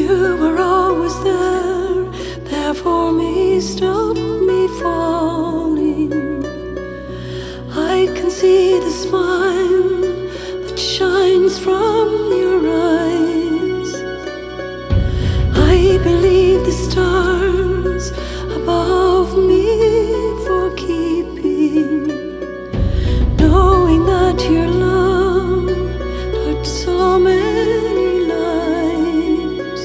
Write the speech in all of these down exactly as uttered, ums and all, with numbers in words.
You were always there, there for me, stop me falling. I can see the smile that shines from your eyes. I believe the stars above me for keeping, knowing that your love touched so many lives.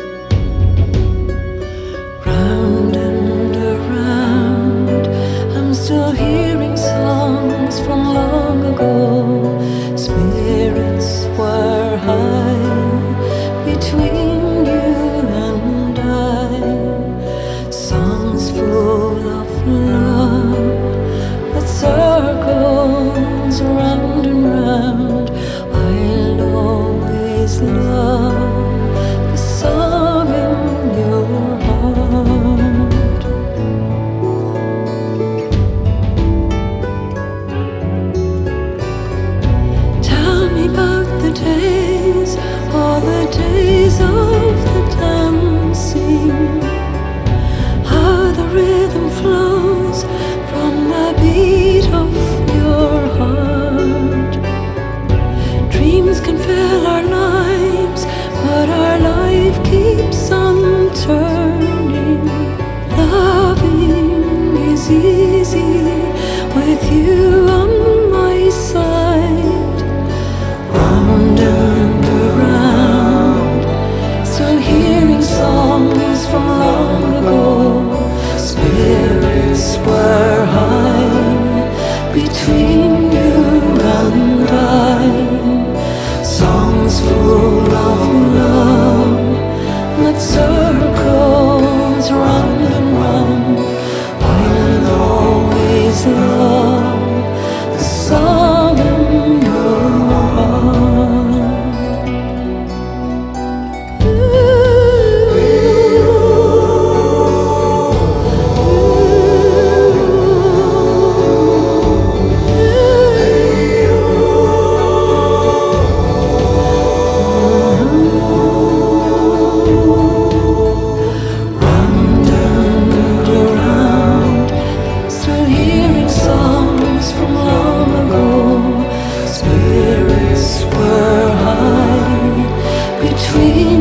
Round and around, I'm still hearing songs from long ago. Spirits were high between you and I, songs full of love that circles round and round. I'll always love the song in your heart. Tell me about the days, all the days of the dancing, how the rhythm flows from the beat of your heart. Dreams can fill our lives, but our life keeps on turning. Loving is easy with you on my side. Round and around, still hearing songs from long ago. Spirits were high between you and I, songs full of love that circles round and round. I'll always love the song in your heart. Round and around, still hearing songs from long ago. Spirits were high between